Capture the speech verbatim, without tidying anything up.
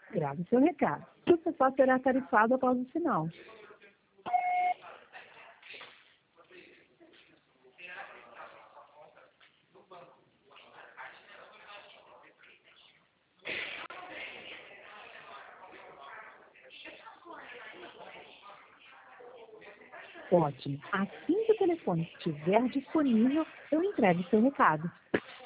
Grave seu recado. O pessoal será tarifado após o sinal. Ótimo. Assim que o telefone estiver disponível, eu entrego seu recado.